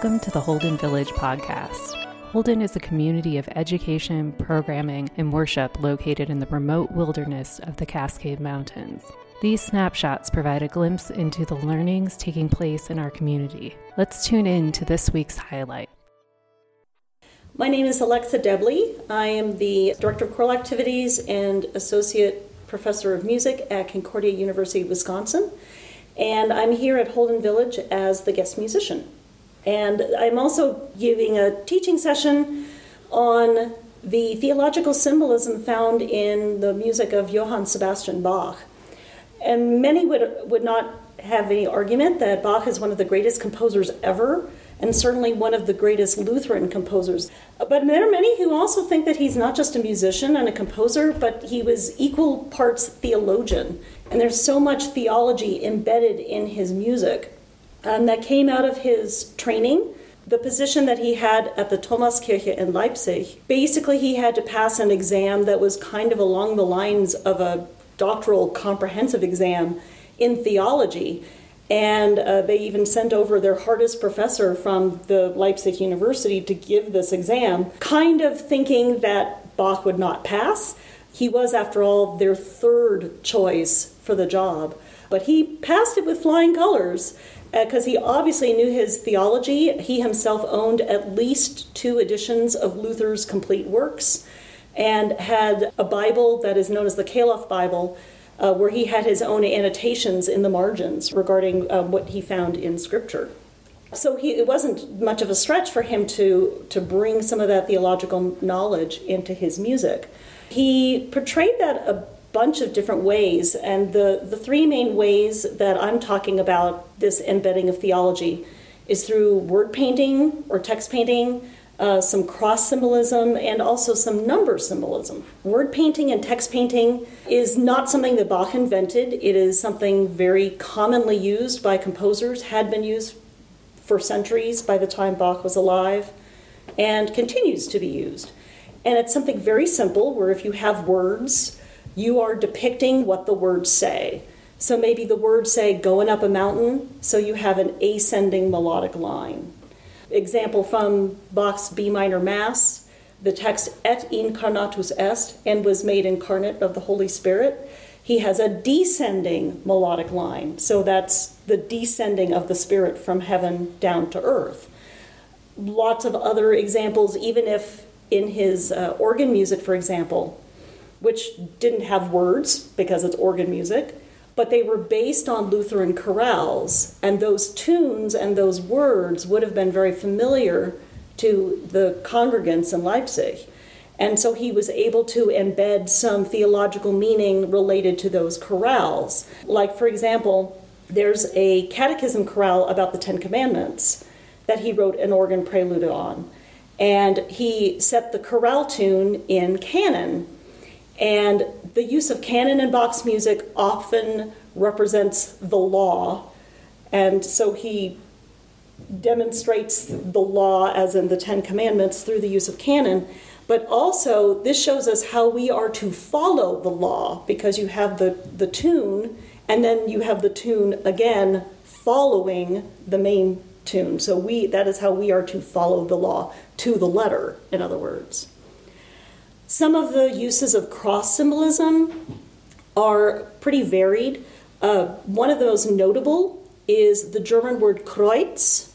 Welcome to the Holden Village podcast. Holden is a community of education, programming, and worship located in the remote wilderness of the Cascade Mountains. These snapshots provide a glimpse into the learnings taking place in our community. Let's tune in to this week's highlight. My name is Alexa Debley. I am the Director of Choral Activities and Associate Professor of Music at Concordia University, Wisconsin. And I'm here at Holden Village as the guest musician. And I'm also giving a teaching session on the theological symbolism found in the music of Johann Sebastian Bach. And many would not have any argument that Bach is one of the greatest composers ever, and certainly one of the greatest Lutheran composers. But there are many who also think that he's not just a musician and a composer, but he was equal parts theologian. And there's so much theology embedded in his music that came out of his training. The position that he had at the Thomaskirche in Leipzig, basically he had to pass an exam that was kind of along the lines of a doctoral comprehensive exam in theology. And they even sent over their hardest professor from the Leipzig University to give this exam, kind of thinking that Bach would not pass. He was, after all, their third choice for the job. But he passed it with flying colors because he obviously knew his theology. He himself owned at least 2 editions of Luther's complete works and had a Bible that is known as the Kalof Bible, where he had his own annotations in the margins regarding what he found in Scripture. So it wasn't much of a stretch for him to bring some of that theological knowledge into his music. He portrayed that a bunch of different ways, and the 3 main ways that I'm talking about this embedding of theology is through word painting or text painting, some cross symbolism, and also some number symbolism. Word painting and text painting is not something that Bach invented. It is something very commonly used by composers, had been used for centuries by the time Bach was alive, and continues to be used. And it's something very simple, where if you have words, you are depicting what the words say. So maybe the words say going up a mountain, so you have an ascending melodic line. Example from Bach's B minor Mass, the text et incarnatus est, and was made incarnate of the Holy Spirit. He has a descending melodic line, so that's the descending of the Spirit from heaven down to earth. Lots of other examples, even if in his organ music, for example, which didn't have words because it's organ music, but they were based on Lutheran chorales, and those tunes and those words would have been very familiar to the congregants in Leipzig. And so he was able to embed some theological meaning related to those chorales. Like, for example, there's a catechism chorale about the 10 Commandments that he wrote an organ prelude on. And he set the chorale tune in canon. And the use of canon in Bach's music often represents the law. And so he demonstrates the law, as in the 10 Commandments, through the use of canon. But also, this shows us how we are to follow the law, because you have the tune, and then you have the tune again following the main tune. So that is how we are to follow the law, to the letter, in other words. Some of the uses of cross symbolism are pretty varied. One of the most notable is the German word Kreuz,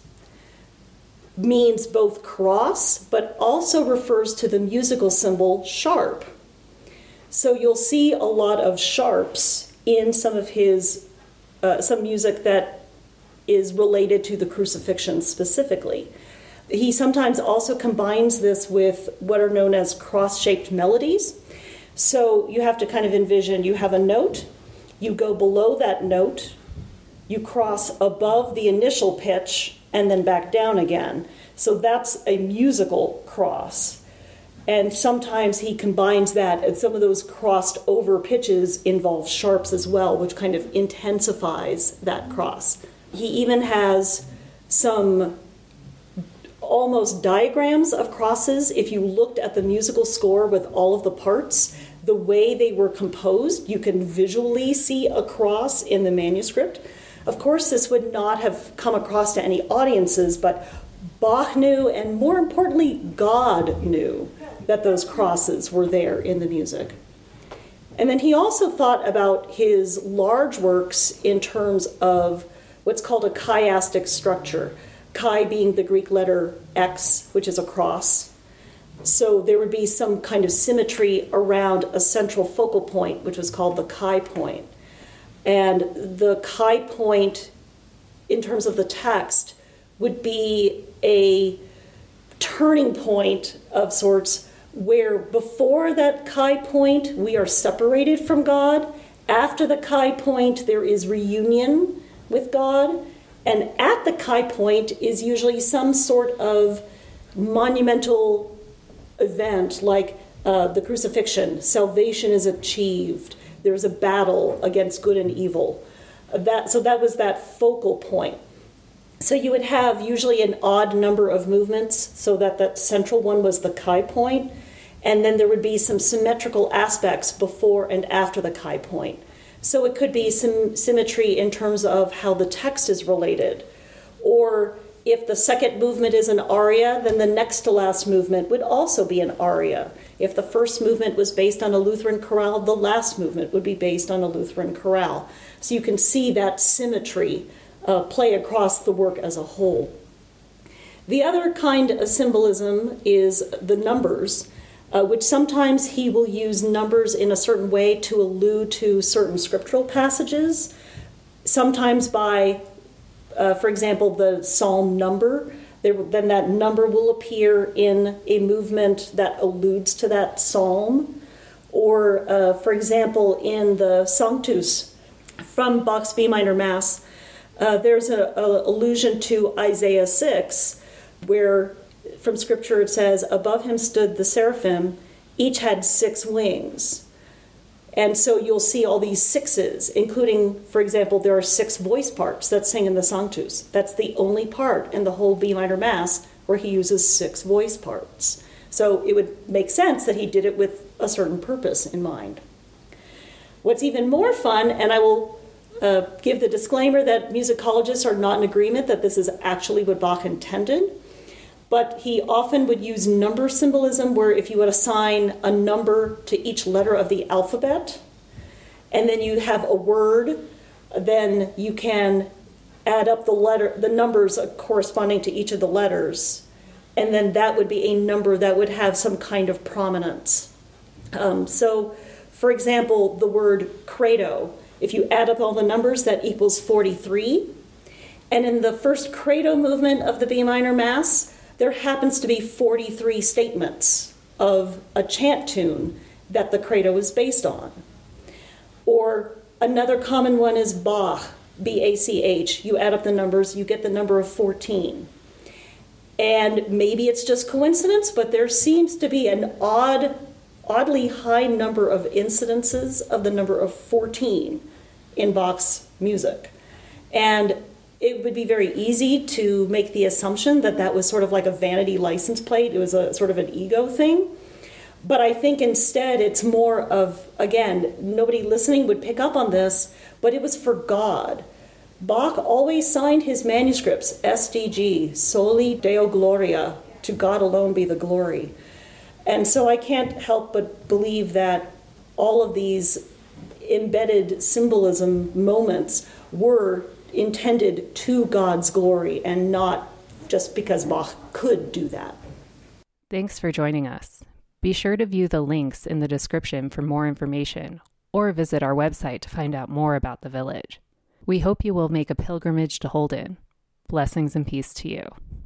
means both cross, but also refers to the musical symbol sharp. So you'll see a lot of sharps in some of his, some music that is related to the crucifixion specifically. He sometimes also combines this with what are known as cross-shaped melodies. So you have to kind of envision, you have a note, you go below that note, you cross above the initial pitch, and then back down again. So that's a musical cross. And sometimes he combines that, and some of those crossed over pitches involve sharps as well, which kind of intensifies that cross. He even has some almost diagrams of crosses. If you looked at the musical score with all of the parts, the way they were composed, you can visually see a cross in the manuscript. Of course, this would not have come across to any audiences, but Bach knew, and more importantly, God knew that those crosses were there in the music. And then he also thought about his large works in terms of what's called a chiastic structure, chi being the Greek letter X, which is a cross. So there would be some kind of symmetry around a central focal point, which was called the chi point. And the chi point, in terms of the text, would be a turning point of sorts where before that chi point we are separated from God. After the chi point there is reunion with God. And at the chi point is usually some sort of monumental event like the crucifixion. Salvation is achieved. There's a battle against good and evil. So that was that focal point. So you would have usually an odd number of movements so that central one was the chi point, and then there would be some symmetrical aspects before and after the chi point. So it could be some symmetry in terms of how the text is related. Or if the second movement is an aria, then the next to last movement would also be an aria. If the first movement was based on a Lutheran chorale, the last movement would be based on a Lutheran chorale. So you can see that symmetry play across the work as a whole. The other kind of symbolism is the numbers, which sometimes he will use numbers in a certain way to allude to certain scriptural passages, sometimes by, for example, the psalm number. Then that number will appear in a movement that alludes to that psalm. Or, for example, in the Sanctus from Bach's B minor Mass, there's an allusion to Isaiah 6, where from Scripture it says, above him stood the seraphim, each had 6 wings. And so you'll see all these sixes, including, for example, there are 6 voice parts that sing in the Sanctus. That's the only part in the whole B minor Mass where he uses 6 voice parts. So it would make sense that he did it with a certain purpose in mind. What's even more fun, and I will give the disclaimer that musicologists are not in agreement that this is actually what Bach intended, but he often would use number symbolism where if you would assign a number to each letter of the alphabet, and then you have a word, then you can add up the numbers corresponding to each of the letters, and then that would be a number that would have some kind of prominence. So, for example, the word credo, if you add up all the numbers, that equals 43. And in the first credo movement of the B minor Mass, there happens to be 43 statements of a chant tune that the credo is based on. Or another common one is Bach, B-A-C-H. You add up the numbers, you get the number of 14. And maybe it's just coincidence, but there seems to be an oddly high number of incidences of the number of 14 in Bach's music. And it would be very easy to make the assumption that that was sort of like a vanity license plate. It was a sort of an ego thing. But I think instead it's more of, again, nobody listening would pick up on this, but it was for God. Bach always signed his manuscripts, SDG, Soli Deo Gloria, to God alone be the glory. And so I can't help but believe that all of these embedded symbolism moments were intended to God's glory and not just because Bach could do that. Thanks for joining us. Be sure to view the links in the description for more information or visit our website to find out more about the village. We hope you will make a pilgrimage to Holden. Blessings and peace to you.